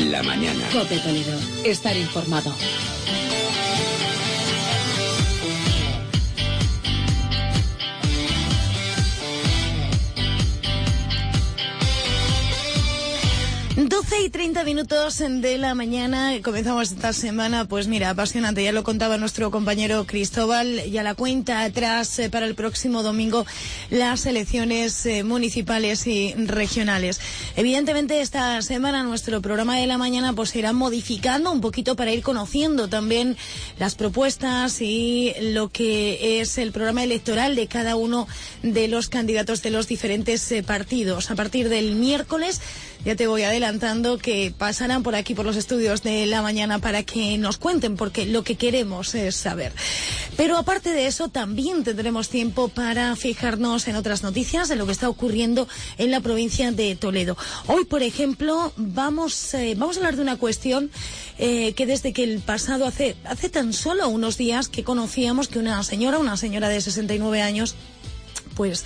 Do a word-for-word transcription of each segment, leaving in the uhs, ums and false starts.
la mañana. COPE Toledo. Estar informado. doce y treinta minutos de la mañana, comenzamos esta semana, pues mira, apasionante, ya lo contaba nuestro compañero Cristóbal, y a la cuenta atrás eh, para el próximo domingo las elecciones eh, municipales y regionales. Evidentemente esta semana nuestro programa de la mañana pues se irá modificando un poquito para ir conociendo también las propuestas y lo que es el programa electoral de cada uno de los candidatos de los diferentes eh, partidos. A partir del miércoles, ya te voy adelantando que pasarán por aquí por los estudios de la mañana para que nos cuenten, porque lo que queremos es saber. Pero aparte de eso, también tendremos tiempo para fijarnos en otras noticias de lo que está ocurriendo en la provincia de Toledo. Hoy, por ejemplo, vamos, eh, vamos a hablar de una cuestión eh, que desde que el pasado, hace, hace tan solo unos días que conocíamos que una señora, una señora de sesenta y nueve años, pues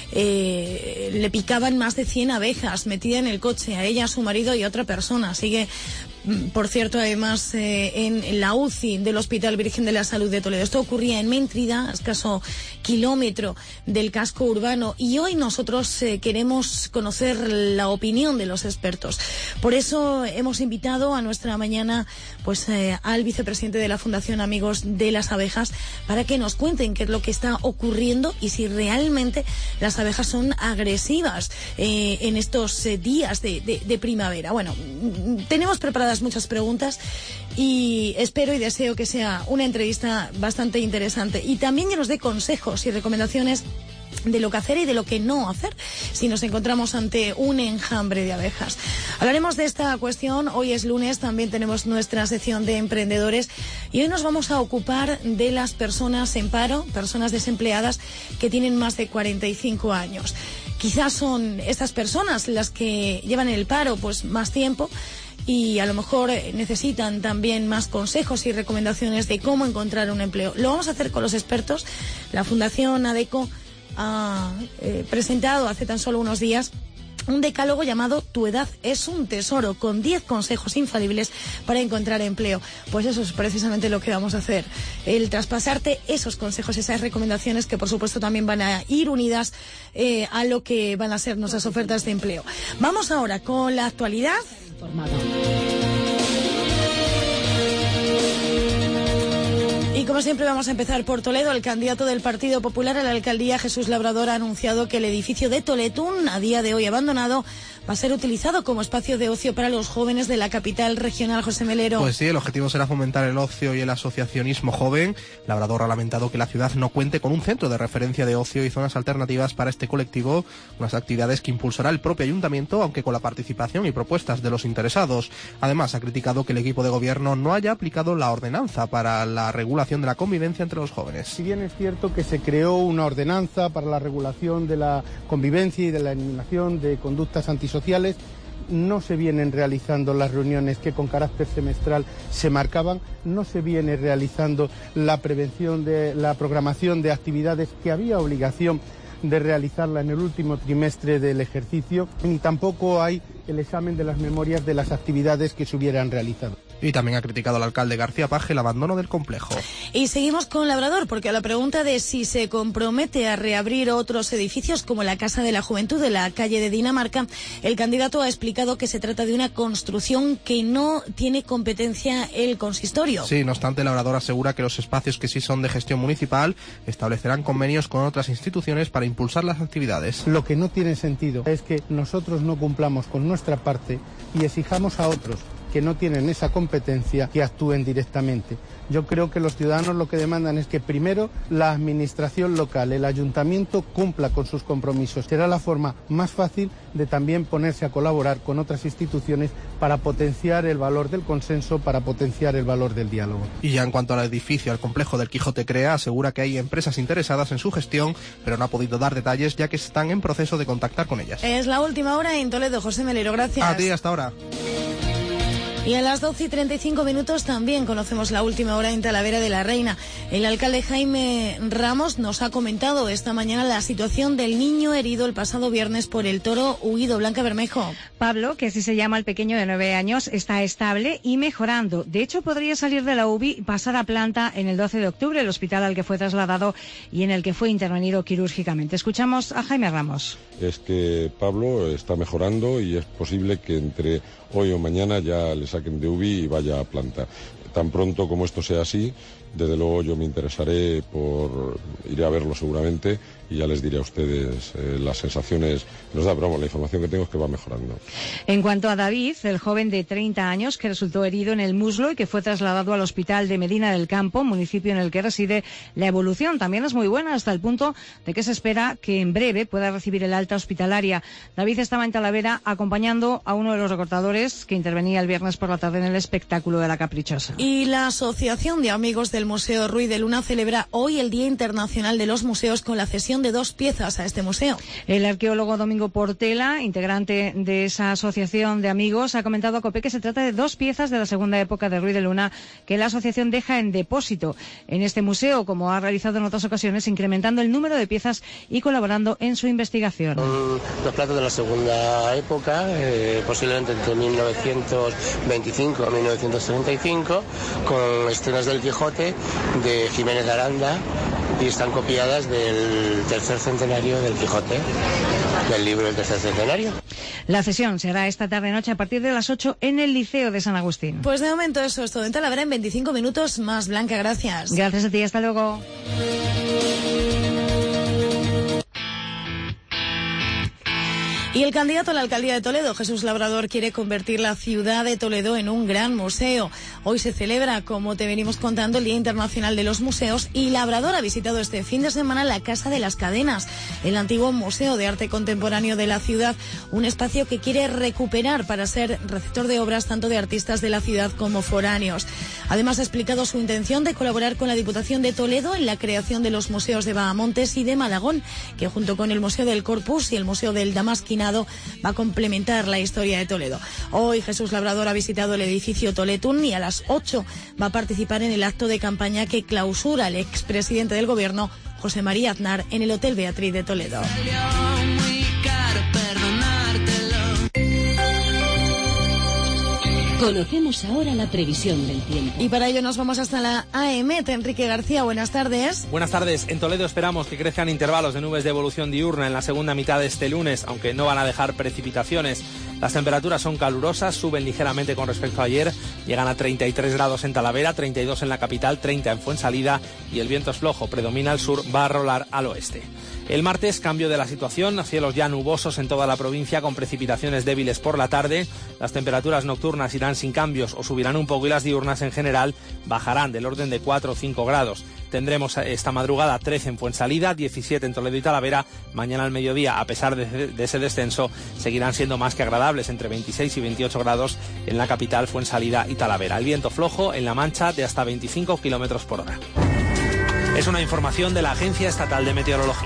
eh, le picaban más de cien abejas metida en el coche, a ella, a su marido y a otra persona. Sigue, por cierto, además eh, en la U C I del Hospital Virgen de la Salud de Toledo. Esto ocurría en Méntrida, a escaso kilómetro del casco urbano, y hoy nosotros eh, queremos conocer la opinión de los expertos. Por eso hemos invitado a nuestra mañana pues eh, al vicepresidente de la Fundación Amigos de las Abejas para que nos cuenten qué es lo que está ocurriendo y si realmente las abejas son agresivas eh, en estos eh, días de, de, de primavera. Bueno, tenemos preparadas muchas preguntas y espero y deseo que sea una entrevista bastante interesante y también que nos dé consejos y recomendaciones de lo que hacer y de lo que no hacer si nos encontramos ante un enjambre de abejas. Hablaremos de esta cuestión. Hoy es lunes, también tenemos nuestra sección de emprendedores y hoy nos vamos a ocupar de las personas en paro, personas desempleadas que tienen más de cuarenta y cinco años. Quizás son estas personas las que llevan el paro pues más tiempo y a lo mejor necesitan también más consejos y recomendaciones de cómo encontrar un empleo. Lo vamos a hacer con los expertos. La Fundación ADECO ha eh, presentado hace tan solo unos días un decálogo llamado Tu edad es un tesoro, con diez consejos infalibles para encontrar empleo. Pues eso es precisamente lo que vamos a hacer, el traspasarte esos consejos, esas recomendaciones que por supuesto también van a ir unidas eh, a lo que van a ser nuestras ofertas de empleo. Vamos ahora con la actualidad. Informado. Y como siempre vamos a empezar por Toledo. El candidato del Partido Popular a la alcaldía, Jesús Labrador, ha anunciado que el edificio de Toletún, a día de hoy abandonado, va a ser utilizado como espacio de ocio para los jóvenes de la capital regional. José Melero. Pues sí, el objetivo será fomentar el ocio y el asociacionismo joven. Labrador ha lamentado que la ciudad no cuente con un centro de referencia de ocio y zonas alternativas para este colectivo, unas actividades que impulsará el propio ayuntamiento, aunque con la participación y propuestas de los interesados. Además, ha criticado que el equipo de gobierno no haya aplicado la ordenanza para la regulación de la convivencia entre los jóvenes. Si bien es cierto que se creó una ordenanza para la regulación de la convivencia y de la eliminación de conductas antisociales, no se vienen realizando las reuniones que con carácter semestral se marcaban, no se viene realizando la prevención de la programación de actividades que había obligación de realizarla en el último trimestre del ejercicio, ni tampoco hay el examen de las memorias de las actividades que se hubieran realizado. Y también ha criticado al alcalde García Paje el abandono del complejo. Y seguimos con Labrador, porque a la pregunta de si se compromete a reabrir otros edificios como la Casa de la Juventud de la calle de Dinamarca, el candidato ha explicado que se trata de una construcción que no tiene competencia el consistorio. Sí, no obstante, Labrador asegura que los espacios que sí son de gestión municipal establecerán convenios con otras instituciones para impulsar las actividades. Lo que no tiene sentido es que nosotros no cumplamos con nuestra parte y exijamos a otros que no tienen esa competencia que actúen directamente. Yo creo que los ciudadanos lo que demandan es que primero la administración local, el ayuntamiento, cumpla con sus compromisos. Será la forma más fácil de también ponerse a colaborar con otras instituciones para potenciar el valor del consenso, para potenciar el valor del diálogo. Y ya en cuanto al edificio, al complejo del Quijote Crea, asegura que hay empresas interesadas en su gestión, pero no ha podido dar detalles ya que están en proceso de contactar con ellas. Es la última hora en Toledo. José Melero, gracias. A ti, hasta ahora. Y a las doce y treinta y cinco minutos también conocemos la última hora en Talavera de la Reina. El alcalde Jaime Ramos nos ha comentado esta mañana la situación del niño herido el pasado viernes por el toro huido. Blanca Bermejo. Pablo, que así se llama el pequeño de nueve años, está estable y mejorando. De hecho, podría salir de la U B I y pasar a planta en el doce de octubre, el hospital al que fue trasladado y en el que fue intervenido quirúrgicamente. Escuchamos a Jaime Ramos. Es que Pablo está mejorando y es posible que entre hoy o mañana ya le saquen de U B I y vaya a planta. Tan pronto como esto sea así, desde luego yo me interesaré por... iré a verlo seguramente y ya les diré a ustedes eh, las sensaciones que nos da, pero vamos, la información que tengo es que va mejorando. En cuanto a David, el joven de treinta años que resultó herido en el muslo y que fue trasladado al hospital de Medina del Campo, municipio en el que reside, la evolución también es muy buena hasta el punto de que se espera que en breve pueda recibir el alta hospitalaria. David estaba en Talavera acompañando a uno de los recortadores que intervenía el viernes por la tarde en el espectáculo de La Caprichosa. Y la Asociación de Amigos del Museo Ruy de Luna celebra hoy el Día Internacional de los Museos con la cesión de dos piezas a este museo. El arqueólogo Domingo Portela, integrante de esa asociación de amigos, ha comentado a COPE que se trata de dos piezas de la segunda época de Ruy de Luna que la asociación deja en depósito en este museo, como ha realizado en otras ocasiones, incrementando el número de piezas y colaborando en su investigación. Son los platos de la segunda época, eh, posiblemente entre mil novecientos veinticinco y mil novecientos treinta y cinco, con escenas del Quijote de Jiménez de Aranda, y están copiadas del tercer centenario del Quijote, del libro del tercer centenario. La cesión se hará esta tarde-noche a partir de las ocho en el Liceo de San Agustín. Pues de momento eso es todo en Talavera en veinticinco minutos más. Blanca, gracias. Gracias a ti, hasta luego. Y el candidato a la alcaldía de Toledo, Jesús Labrador, quiere convertir la ciudad de Toledo en un gran museo. Hoy se celebra, como te venimos contando, el Día Internacional de los Museos, y Labrador ha visitado este fin de semana la Casa de las Cadenas, el antiguo Museo de Arte Contemporáneo de la ciudad, un espacio que quiere recuperar para ser receptor de obras tanto de artistas de la ciudad como foráneos. Además, ha explicado su intención de colaborar con la Diputación de Toledo en la creación de los museos de Bahamontes y de Malagón, que junto con el Museo del Corpus y el Museo del Damasquinado va a complementar la historia de Toledo. Hoy Jesús Labrador ha visitado el edificio Toletun y a las ocho va a participar en el acto de campaña que clausura el expresidente del Gobierno, José María Aznar, en el Hotel Beatriz de Toledo. Conocemos ahora la previsión del tiempo. Y para ello nos vamos hasta la A M. Enrique García, buenas tardes. Buenas tardes. En Toledo esperamos que crezcan intervalos de nubes de evolución diurna en la segunda mitad de este lunes, aunque no van a dejar precipitaciones. Las temperaturas son calurosas, suben ligeramente con respecto a ayer, llegan a treinta y tres grados en Talavera, treinta y dos en la capital, treinta en Fuensalida, y el viento es flojo, predomina al sur, va a rolar al oeste. El martes, cambio de la situación, cielos ya nubosos en toda la provincia con precipitaciones débiles por la tarde. Las temperaturas nocturnas irán sin cambios o subirán un poco y las diurnas en general bajarán del orden de cuatro o cinco grados. Tendremos esta madrugada trece en Fuensalida, diecisiete en Toledo y Talavera. Mañana al mediodía, a pesar de, de ese descenso, seguirán siendo más que agradables, entre veintiséis y veintiocho grados en la capital, Fuensalida y Talavera. El viento flojo en La Mancha de hasta veinticinco kilómetros por hora. Es una información de la Agencia Estatal de Meteorología.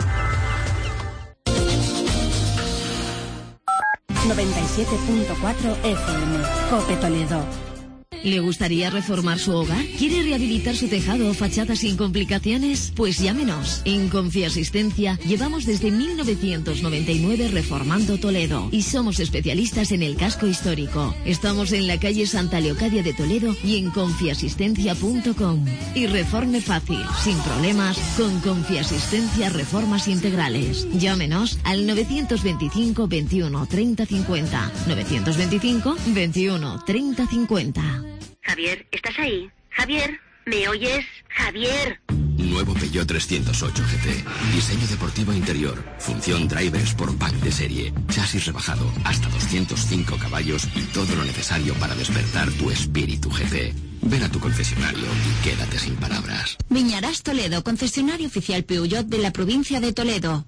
noventa y siete punto cuatro F M, COPE Toledo. ¿Le gustaría reformar su hogar? ¿Quiere rehabilitar su tejado o fachada sin complicaciones? Pues llámenos. En Confiasistencia llevamos desde mil novecientos noventa y nueve reformando Toledo y somos especialistas en el casco histórico. Estamos en la calle Santa Leocadia de Toledo y en confiasistencia punto com. Y reforme fácil, sin problemas, con Confiasistencia Reformas Integrales. Llámenos al novecientos veinticinco veintiuno treinta cincuenta. novecientos veinticinco veintiuno treinta cincuenta. Javier, ¿estás ahí? Javier, ¿me oyes? Javier. Nuevo Peugeot trescientos ocho G T. Diseño deportivo interior. Función Driver Sport Pack de serie. Chasis rebajado. Hasta doscientos cinco caballos y todo lo necesario para despertar tu espíritu G T. Ven a tu concesionario y quédate sin palabras. Viñarás Toledo, concesionario oficial Peugeot de la provincia de Toledo.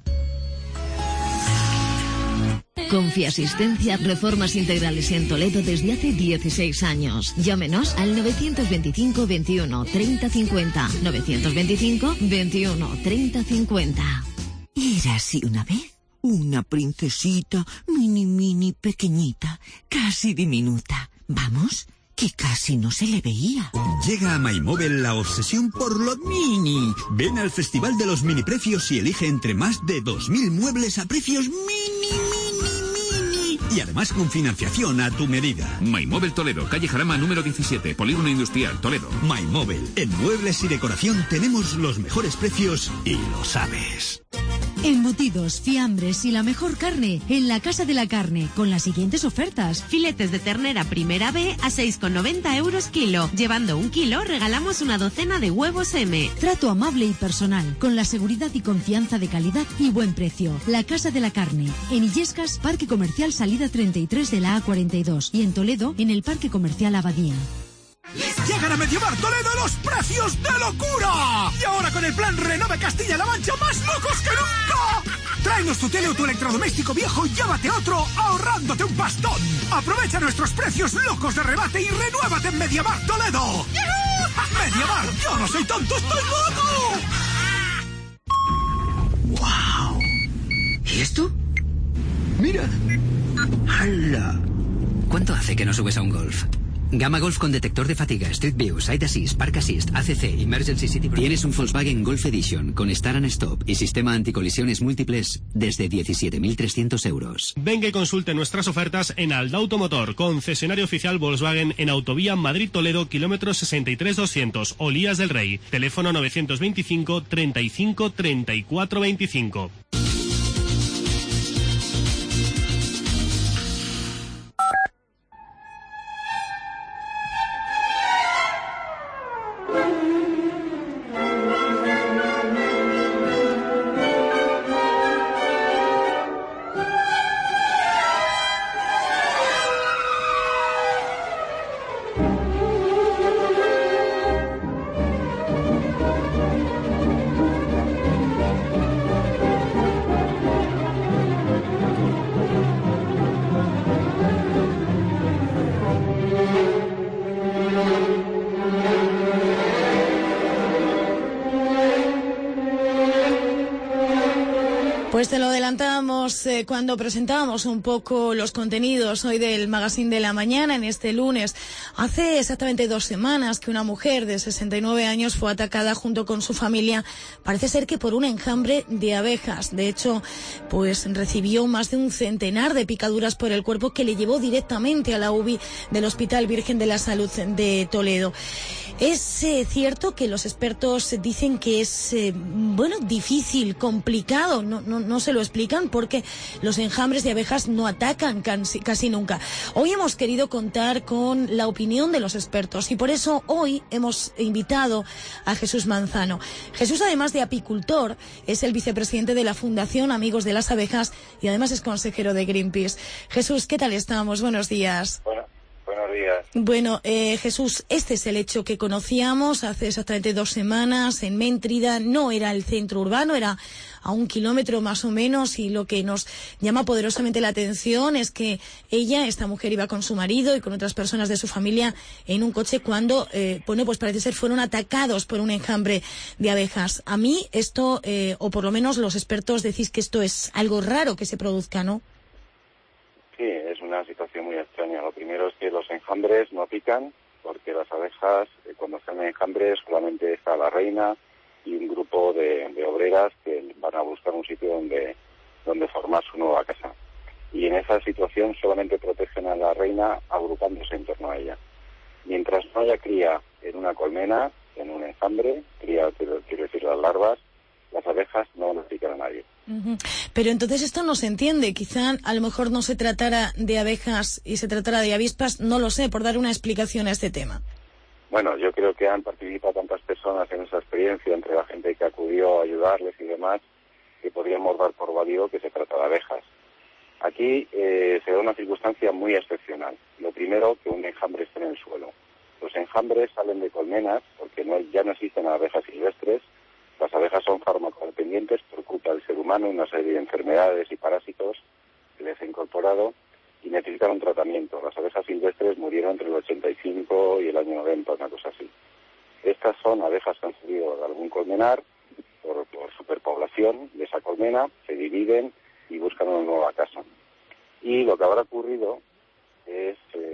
Confiasistencia Reformas Integrales en Toledo desde hace dieciséis años. Llámenos al novecientos veinticinco veintiuno treinta cincuenta. novecientos veinticinco veintiuno treinta cincuenta. Era así una vez una princesita, mini mini pequeñita, casi diminuta. Vamos, que casi no se le veía. Llega a MyMobile la obsesión por lo mini. Ven al Festival de los Mini Precios y elige entre más de dos mil muebles a precios mini, mini, mini. Y además con financiación a tu medida. MyMobile Toledo, calle Jarama número diecisiete, Polígono Industrial, Toledo. MyMobile. En muebles y decoración tenemos los mejores precios y lo sabes. Embutidos, fiambres y la mejor carne en la Casa de la Carne, con las siguientes ofertas. Filetes de ternera primera B a seis con noventa euros kilo. Llevando un kilo, regalamos una docena de huevos M. Trato amable y personal, con la seguridad y confianza de calidad y buen precio. La Casa de la Carne, en Illescas, Parque Comercial Salida treinta y tres de la A cuarenta y dos, y en Toledo, en el Parque Comercial Abadía. Llegan a Mediamar Toledo los precios de locura. Y ahora con el plan Renove Castilla-La Mancha más locos que nunca. Tráenos tu tele o tu electrodoméstico viejo y llévate otro ahorrándote un pastón. Aprovecha nuestros precios locos de rebate y renuévate en Mediamar Toledo. Mediamar, yo no soy tonto, estoy loco. ¡Wow! ¿Y esto? Mira. ¡Hala! ¿Cuánto hace que no subes a un Golf? Gama Golf con detector de fatiga, Street View, Side Assist, Park Assist, A C C, Emergency City Brake. Tienes un Volkswagen Golf Edition con Start and Stop y sistema anticolisiones múltiples desde diecisiete mil trescientos euros. Venga y consulte nuestras ofertas en Alda Automotor, concesionario oficial Volkswagen en Autovía Madrid-Toledo, kilómetro sesenta y tres doscientos, Olías del Rey. Teléfono novecientos veinticinco, treinta y cinco, treinta y cuatro veinticinco. Pues te lo adelantábamos eh, cuando presentábamos un poco los contenidos hoy del Magazine de la Mañana, en este lunes. Hace exactamente dos semanas que una mujer de sesenta y nueve años fue atacada junto con su familia, parece ser que por un enjambre de abejas. De hecho, pues recibió más de un centenar de picaduras por el cuerpo que le llevó directamente a la U B I del Hospital Virgen de la Salud de Toledo. Es eh, cierto que los expertos dicen que es, eh, bueno, difícil, complicado, no, no, no se lo explican porque los enjambres de abejas no atacan casi, casi nunca. Hoy hemos querido contar con la opinión de los expertos y por eso hoy hemos invitado a Jesús Manzano. Jesús, además de apicultor, es el vicepresidente de la Fundación Amigos de las Abejas y además es consejero de Greenpeace. Jesús, ¿qué tal estamos? Buenos días. Bueno. Buenos días. Bueno, eh, Jesús, este es el hecho que conocíamos hace exactamente dos semanas en Méntrida. No era el centro urbano, era a un kilómetro más o menos, y lo que nos llama poderosamente la atención es que ella, esta mujer, iba con su marido y con otras personas de su familia en un coche cuando, eh, bueno, pues parece ser fueron atacados por un enjambre de abejas. A mí esto, eh, o por lo menos los expertos decís que esto es algo raro que se produzca, ¿no? Sí, es una situación muy extraña. Lo primero es que los enjambres no pican, porque las abejas, eh, cuando están en enjambres, solamente está la reina y un grupo de, de obreras que van a buscar un sitio donde, donde formar su nueva casa. Y en esa situación solamente protegen a la reina agrupándose en torno a ella. Mientras no haya cría en una colmena, en un enjambre, cría, quiero, quiero decir, las larvas, las abejas no van a picar a nadie. Uh-huh. Pero entonces esto no se entiende. Quizá a lo mejor no se tratara de abejas y se tratara de avispas, no lo sé, por dar una explicación a este tema. Bueno, yo creo que han participado tantas personas en esa experiencia, entre la gente que acudió a ayudarles y demás, que podríamos dar por válido que se trata de abejas. Aquí eh, se da una circunstancia muy excepcional. Lo primero, que un enjambre esté en el suelo. Los enjambres salen de colmenas porque no, ya no existen abejas silvestres. Las abejas son farmacodependientes por culpa del ser humano, una serie de enfermedades y parásitos que les ha incorporado y necesitan un tratamiento. Las abejas silvestres murieron entre el ochenta y cinco y el año noventa, una cosa así. Estas son abejas que han salido de algún colmenar por, por superpoblación de esa colmena, se dividen y buscan una nueva casa. Y lo que habrá ocurrido es eh, que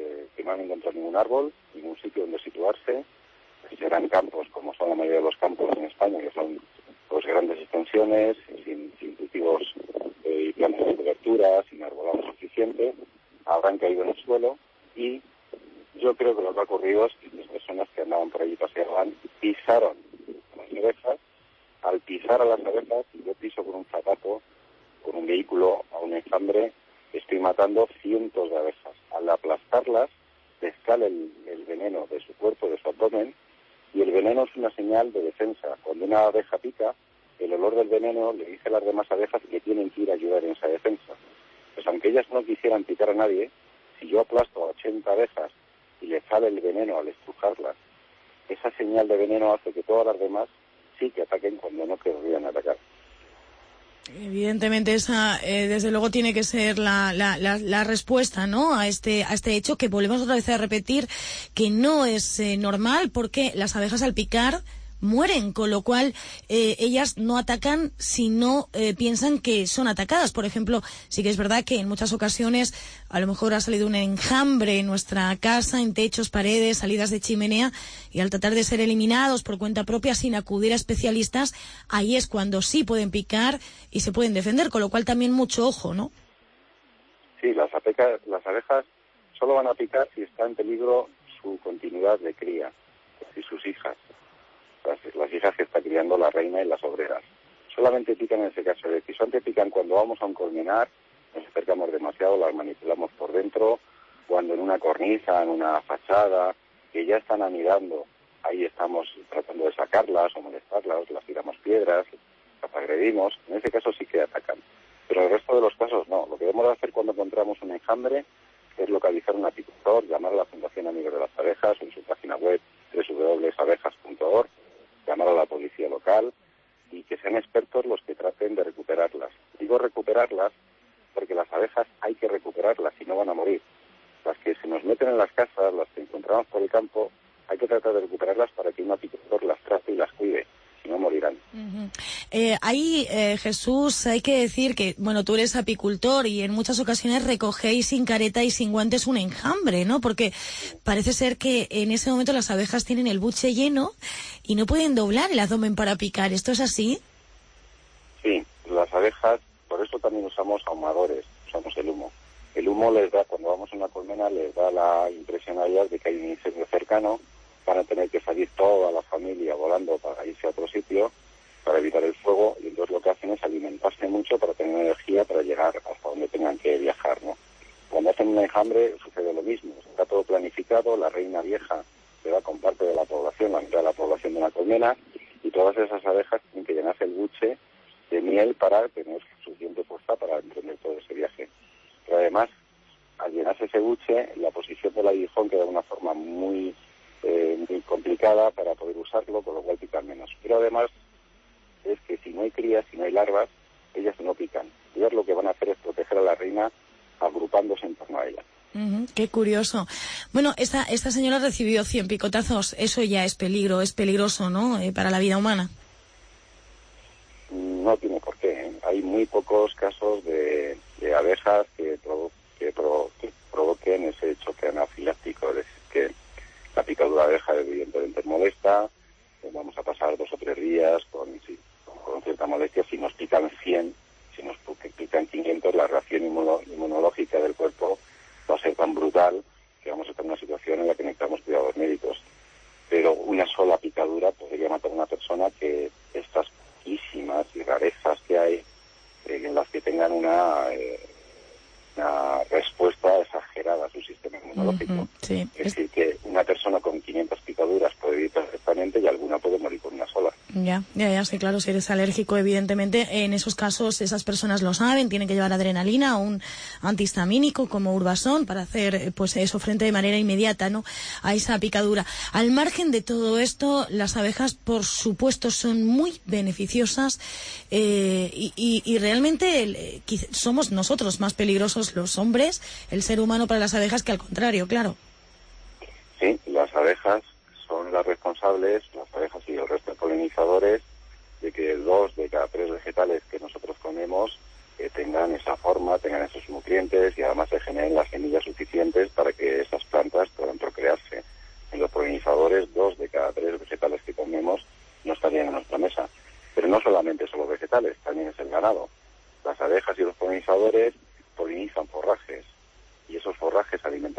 que no han encontrado ningún árbol, ningún sitio donde situarse. Serán campos, como son la mayoría de los campos en España, que son pues grandes extensiones, sin, sin cultivos eh, y plantas de cobertura, sin arbolado suficiente. Habrán caído en el suelo y yo creo que lo que ha ocurrido es que las personas que andaban por allí paseaban pisaron las abejas. Al pisar a las abejas, si yo piso con un zapato, con un vehículo a un enjambre, estoy matando cientos de abejas. Al aplastarlas, les sale el, el veneno de su cuerpo, de su abdomen, y el veneno es una señal de defensa. Cuando una abeja pica, el olor del veneno le dice a las demás abejas que tienen que ir a ayudar en esa defensa. Pues aunque ellas no quisieran picar a nadie, si yo aplasto a ochenta abejas y le sale el veneno al estrujarlas, esa señal de veneno hace que todas las demás sí que ataquen cuando no querrían atacar. Evidentemente esa, eh, desde luego, tiene que ser la, la, la, la respuesta, ¿no?, a este, a este hecho, que volvemos otra vez a repetir que no es eh, normal, porque las abejas al picar mueren, con lo cual eh, ellas no atacan si no eh, piensan que son atacadas. Por ejemplo, sí que es verdad que en muchas ocasiones a lo mejor ha salido un enjambre en nuestra casa, en techos, paredes, salidas de chimenea, y al tratar de ser eliminados por cuenta propia sin acudir a especialistas, ahí es cuando sí pueden picar y se pueden defender, con lo cual también mucho ojo, ¿no? Sí, las, abejas, las abejas solo van a picar si está en peligro su continuidad de cría, y sus hijas. Las, las hijas que está criando la reina y las obreras. Solamente pican en ese caso. De solamente pican cuando vamos a un colmenar, nos acercamos demasiado, las manipulamos por dentro, cuando en una cornisa, en una fachada, que ya están anidando, ahí estamos tratando de sacarlas o molestarlas, las tiramos piedras, las agredimos. En ese caso sí que atacan. Pero en el resto de los casos no. Lo que debemos hacer cuando encontramos un enjambre es localizar un apicultor, llamar a la Fundación Amigos de las Abejas en su página web doble u doble u doble u punto abejas punto org, llamar a la policía local y que sean expertos los que traten de recuperarlas. Digo recuperarlas porque las abejas hay que recuperarlas, si no van a morir. Las que se nos meten en las casas, las que encontramos por el campo, hay que tratar de recuperarlas para que un apicultor las trate y las cuide, si no morirán. Uh-huh. Eh, ahí, eh, Jesús, hay que decir que, bueno, tú eres apicultor y en muchas ocasiones recogéis sin careta y sin guantes un enjambre, ¿no? Porque parece ser que en ese momento las abejas tienen el buche lleno y no pueden doblar el abdomen para picar. ¿Esto es así? Sí, las abejas, por eso también usamos ahumadores, usamos el humo. El humo les da, cuando vamos a una colmena, les da la impresión a ellas de que hay un incendio cercano, van a tener que salir toda la familia volando para irse a otro sitio, para evitar el fuego, y entonces lo que hacen es alimentarse mucho para tener energía para llegar hasta donde tengan que viajar, ¿no? Cuando hacen un enjambre sucede lo mismo, está todo planificado, la reina vieja se va con parte de la población, la mitad de la población de una colmena, y todas esas abejas tienen que llenarse el buche de miel para tener suficiente fuerza para emprender todo ese viaje. Pero además, al llenarse ese buche, la posición del aguijón queda de una forma muy, eh, muy complicada para poder usarlo, con lo cual pican menos. Pero además, es que si no hay crías, si no hay larvas, ellas no pican. Ellas lo que van a hacer es proteger a la reina agrupándose en torno a ella. Uh-huh, qué curioso. Bueno, esta esta señora recibió cien picotazos. Eso ya es peligro, es peligroso, ¿no?, eh, para la vida humana. No tiene por qué, ¿eh? Hay muy pocos casos de, de abejas que, provo que, provo que provoquen ese choque anafiláctico. Es decir, que la picadura de abeja evidentemente molesta. Vamos a pasar dos o tres días con, sí, con cierta molestia. Si nos pican cien, si nos pican quinientos, la reacción inmuno, inmunológica del cuerpo va a ser tan brutal que vamos a estar en una situación en la que necesitamos cuidados médicos. Pero una sola picadura podría matar a una persona, que estas poquísimas y rarezas que hay, eh, en las que tengan una, eh, una respuesta exagerada a su sistema inmunológico. Uh-huh, sí. Es decir, que una persona con quinientas picaduras puede vivir perfectamente y alguna puede morir con una sola. Ya, ya, ya, sí, claro, si eres alérgico, evidentemente, en esos casos esas personas lo saben, tienen que llevar adrenalina o un antihistamínico como Urbasón para hacer, pues, eso frente de manera inmediata, ¿no?, a esa picadura. Al margen de todo esto, las abejas, por supuesto, son muy beneficiosas eh, y, y, y realmente el, somos nosotros más peligrosos, los hombres, el ser humano, para las abejas, que al contrario, claro. Sí, las abejas son las responsables, las abejas y el resto de polinizadores, de que dos de cada tres vegetales que nosotros comemos eh, tengan esa forma, tengan esos nutrientes y además se generen las semillas suficientes para que esas plantas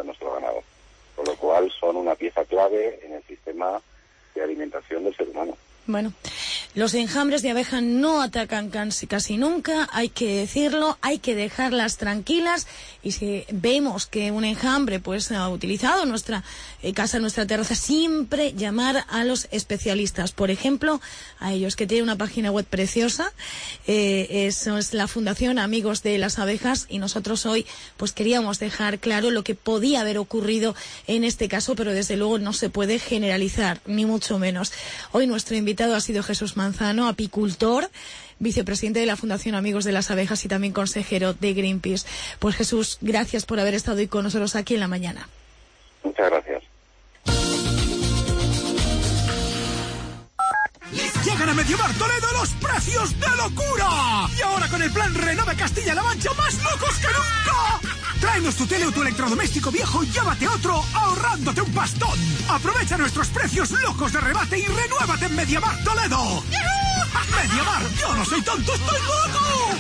alimenta nuestro ganado. Con lo cual son una pieza clave en el sistema de alimentación del ser humano. Bueno, los enjambres de abeja no atacan casi, casi nunca, hay que decirlo, hay que dejarlas tranquilas, y si vemos que un enjambre pues ha utilizado nuestra eh, casa, nuestra terraza, siempre llamar a los especialistas, por ejemplo, a ellos que tienen una página web preciosa, eh, eso es la Fundación Amigos de las Abejas, y nosotros hoy pues queríamos dejar claro lo que podía haber ocurrido en este caso, pero desde luego no se puede generalizar, ni mucho menos. Hoy nuestro invitado ha sido Jesús Manzano, apicultor, vicepresidente de la Fundación Amigos de las Abejas y también consejero de Greenpeace. Pues Jesús, gracias por haber estado hoy con nosotros aquí en la mañana. Muchas gracias. Llegan a Mediamar Toledo los precios de locura. Y ahora con el plan Renove Castilla-La Mancha más locos que nunca. Tráenos tu tele o tu electrodoméstico viejo y llévate otro ahorrándote un pastón. Aprovecha nuestros precios locos de rebate y renuévate en Mediamar Toledo. Mediamar, yo no soy tonto, estoy loco.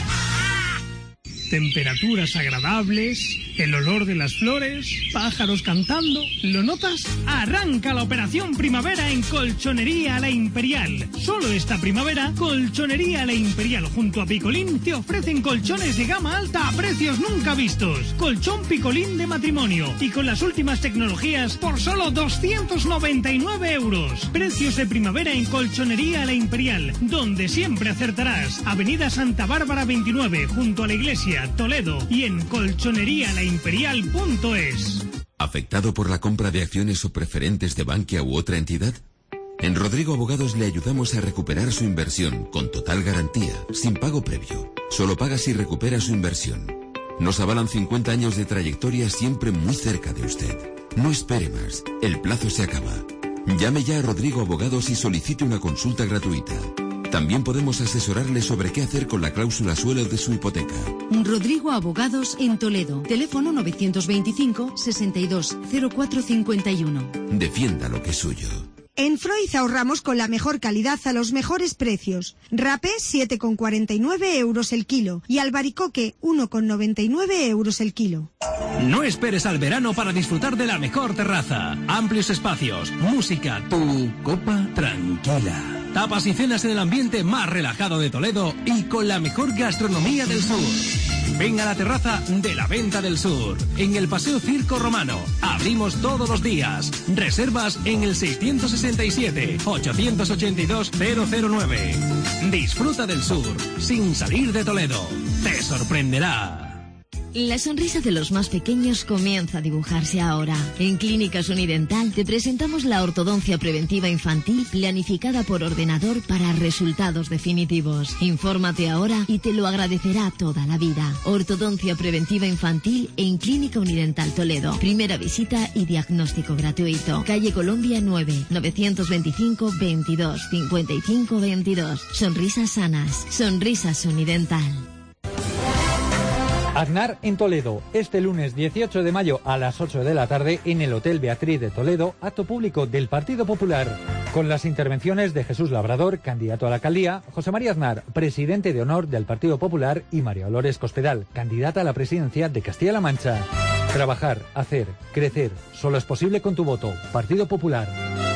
Temperaturas agradables, el olor de las flores, pájaros cantando. ¿Lo notas? Arranca la operación primavera en Colchonería La Imperial. Solo esta primavera, Colchonería La Imperial junto a Picolín te ofrecen colchones de gama alta a precios nunca vistos. Colchón Picolín de matrimonio y con las últimas tecnologías por solo doscientos noventa y nueve euros. Precios de primavera en Colchonería La Imperial, donde siempre acertarás. Avenida Santa Bárbara veintinueve, junto a la iglesia, Toledo, y en colchonería la imperial punto es. ¿Afectado por la compra de acciones o preferentes de Bankia u otra entidad? En Rodrigo Abogados le ayudamos a recuperar su inversión con total garantía, sin pago previo. Solo paga si recupera su inversión. Nos avalan cincuenta años de trayectoria siempre muy cerca de usted. No espere más, el plazo se acaba. Llame ya a Rodrigo Abogados y solicite una consulta gratuita. También podemos asesorarle sobre qué hacer con la cláusula suelo de su hipoteca. Rodrigo Abogados en Toledo. Teléfono novecientos veinticinco, sesenta y dos, cero cuatro cincuenta y uno. Defienda lo que es suyo. En Freud ahorramos con la mejor calidad a los mejores precios. Rapé siete con cuarenta y nueve euros el kilo y albaricoque uno con noventa y nueve euros el kilo. No esperes al verano para disfrutar de la mejor terraza. Amplios espacios, música, tu copa tranquila. Tapas y cenas en el ambiente más relajado de Toledo y con la mejor gastronomía del sur. Ven a la terraza de la Venta del Sur, en el Paseo Circo Romano. Abrimos todos los días. Reservas en el seiscientos sesenta y siete, ochocientos ochenta y dos, cero cero nueve. Disfruta del sur, sin salir de Toledo. Te sorprenderá. La sonrisa de los más pequeños comienza a dibujarse ahora. En Clínicas Unidental te presentamos la ortodoncia preventiva infantil planificada por ordenador para resultados definitivos. Infórmate ahora y te lo agradecerá toda la vida. Ortodoncia preventiva infantil en Clínica Unidental Toledo. Primera visita y diagnóstico gratuito. Calle Colombia nueve, novecientos veinticinco, veintidós, cincuenta y cinco, veintidós. Sonrisas sanas. Sonrisas Unidental. Aznar en Toledo, este lunes dieciocho de mayo a las ocho de la tarde en el Hotel Beatriz de Toledo, acto público del Partido Popular, con las intervenciones de Jesús Labrador, candidato a la alcaldía, José María Aznar, presidente de honor del Partido Popular, y María Dolores Cospedal, candidata a la presidencia de Castilla-La Mancha. Trabajar, hacer, crecer, solo es posible con tu voto. Partido Popular.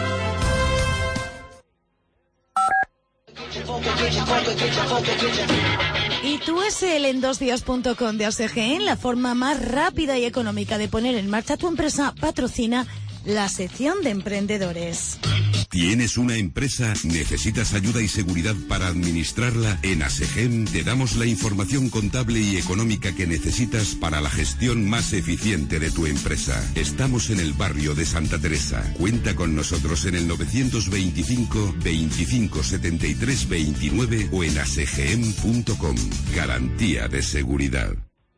Y tú es el en dos días punto com de A S G E, la forma más rápida y económica de poner en marcha tu empresa, patrocina la sección de emprendedores. ¿Tienes una empresa? ¿Necesitas ayuda y seguridad para administrarla? En ASEGEM te damos la información contable y económica que necesitas para la gestión más eficiente de tu empresa. Estamos en el barrio de Santa Teresa. Cuenta con nosotros en el novecientos veinticinco, veinticinco, setenta y tres, veintinueve o en asegem punto com. Garantía de seguridad.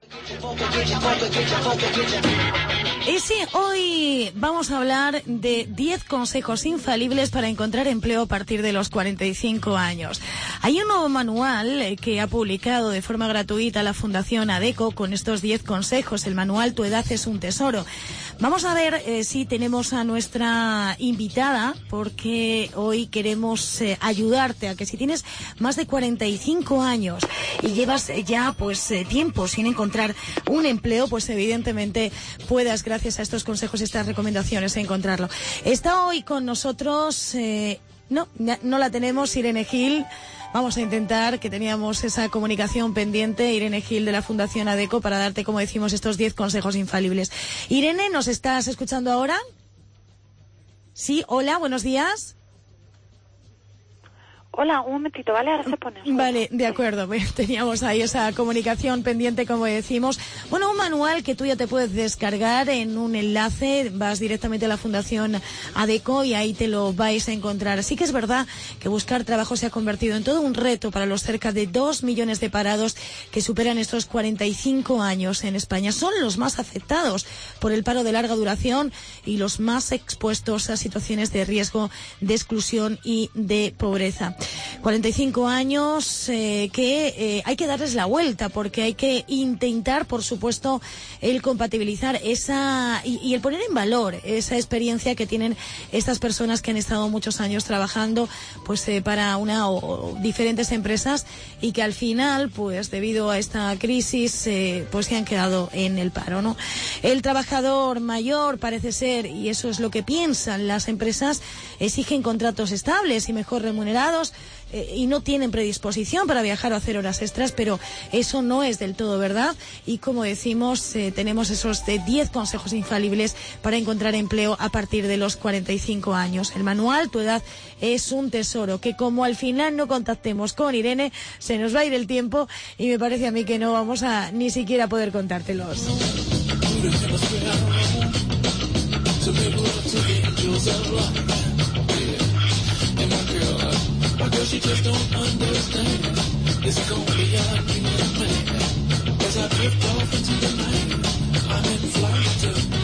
Y sí, hoy vamos a hablar de diez consejos infalibles para encontrar empleo a partir de los cuarenta y cinco años. Hay un nuevo manual que ha publicado de forma gratuita la Fundación ADECO con estos diez consejos. El manual Tu edad es un tesoro. Vamos a ver eh, si tenemos a nuestra invitada, porque hoy queremos eh, ayudarte a que si tienes más de cuarenta y cinco años y llevas ya pues eh, tiempo sin encontrar un empleo, pues evidentemente puedas, gracias gracias a estos consejos y estas recomendaciones encontrarlo. Está hoy con nosotros, eh, no, no la tenemos, Irene Gil. Vamos a intentar, que teníamos esa comunicación pendiente, Irene Gil de la Fundación ADECO, para darte, como decimos, estos diez consejos infalibles. Irene, ¿nos estás escuchando ahora? Sí, hola, buenos días. Hola, un momentito, ¿vale? Ahora se pone. Vale, de acuerdo. Teníamos ahí esa comunicación pendiente, como decimos. Bueno, un manual que tú ya te puedes descargar en un enlace. Vas directamente a la Fundación ADECO y ahí te lo vais a encontrar. Así que es verdad que buscar trabajo se ha convertido en todo un reto para los cerca de dos millones de parados que superan estos cuarenta y cinco años en España. Son los más afectados por el paro de larga duración y los más expuestos a situaciones de riesgo, de exclusión y de pobreza. cuarenta y cinco años eh, que eh, hay que darles la vuelta, porque hay que intentar, por supuesto, el compatibilizar esa y, y el poner en valor esa experiencia que tienen estas personas que han estado muchos años trabajando pues eh, para una o, o diferentes empresas y que al final, pues debido a esta crisis, eh, pues se han quedado en el paro, ¿no? El trabajador mayor parece ser, y eso es lo que piensan las empresas, exigen contratos estables y mejor remunerados, Eh, y no tienen predisposición para viajar o hacer horas extras, pero eso no es del todo verdad. Y como decimos, eh, tenemos esos diez consejos infalibles para encontrar empleo a partir de los cuarenta y cinco años. El manual Tu edad es un tesoro, que como al final no contactemos con Irene, se nos va a ir el tiempo y me parece a mí que no vamos a ni siquiera poder contártelos. My girl, she just don't understand. It's going beyond human man. As I drift off into the night, I'm in flight.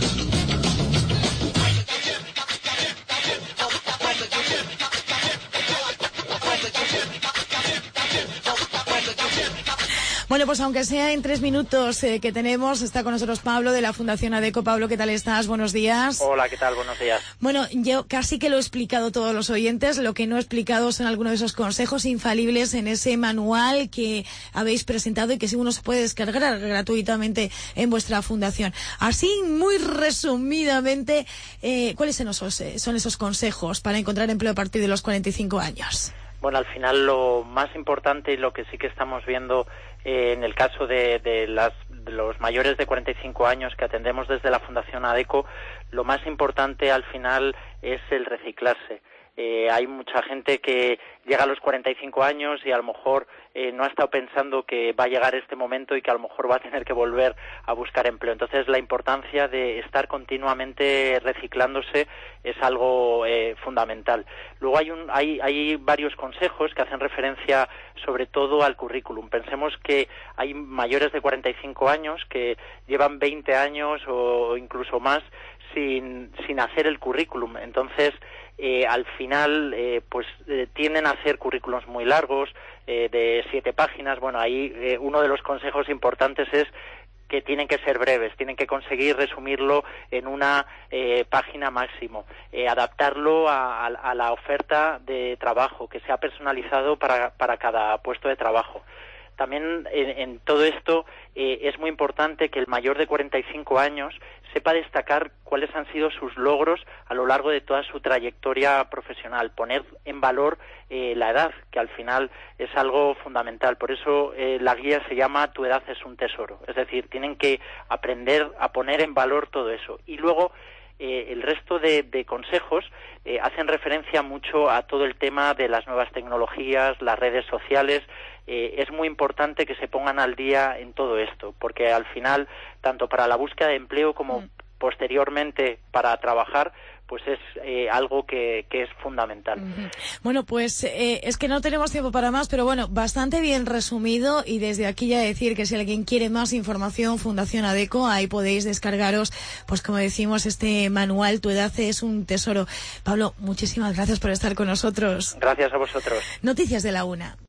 Bueno, pues aunque sea en tres minutos eh, que tenemos, está con nosotros Pablo de la Fundación ADECO. Pablo, ¿qué tal estás? Buenos días. Hola, ¿qué tal? Buenos días. Bueno, yo casi que lo he explicado a todos los oyentes. Lo que no he explicado son algunos de esos consejos infalibles en ese manual que habéis presentado y que si uno se puede descargar gratuitamente en vuestra fundación. Así, muy resumidamente, eh, ¿cuáles son esos, eh, son esos consejos para encontrar empleo a partir de los cuarenta y cinco años? Bueno, al final lo más importante y lo que sí que estamos viendo eh, en el caso de, de, las, de los mayores de cuarenta y cinco años que atendemos desde la Fundación ADECO, lo más importante al final es el reciclarse. Eh, hay mucha gente que llega a los cuarenta y cinco años y a lo mejor eh, no ha estado pensando que va a llegar este momento y que a lo mejor va a tener que volver a buscar empleo. Entonces, la importancia de estar continuamente reciclándose es algo eh, fundamental. Luego hay, un, hay, hay varios consejos que hacen referencia sobre todo al currículum. Pensemos que hay mayores de cuarenta y cinco años que llevan veinte años o incluso más sin, sin hacer el currículum. Entonces, Eh, al final eh, pues eh, tienden a hacer currículums muy largos, eh, de siete páginas. Bueno, ahí eh, uno de los consejos importantes es que tienen que ser breves, tienen que conseguir resumirlo en una eh, página máximo, eh, adaptarlo a, a, a la oferta de trabajo, que sea personalizado para, para cada puesto de trabajo. También en, en todo esto eh, es muy importante que el mayor de cuarenta y cinco años sepa destacar cuáles han sido sus logros a lo largo de toda su trayectoria profesional, poner en valor eh, la edad, que al final es algo fundamental. Por eso eh, la guía se llama Tu edad es un tesoro, es decir, tienen que aprender a poner en valor todo eso. Y luego Eh, el resto de, de consejos eh, hacen referencia mucho a todo el tema de las nuevas tecnologías, las redes sociales. Eh, es muy importante que se pongan al día en todo esto, porque al final, tanto para la búsqueda de empleo como mm. posteriormente para trabajar, pues es eh, algo que, que es fundamental. Uh-huh. Bueno, pues eh, es que no tenemos tiempo para más, pero bueno, bastante bien resumido, y desde aquí ya decir que si alguien quiere más información, Fundación ADECO, ahí podéis descargaros, pues como decimos, este manual Tu edad es un tesoro. Pablo, muchísimas gracias por estar con nosotros. Gracias a vosotros. Noticias de la una.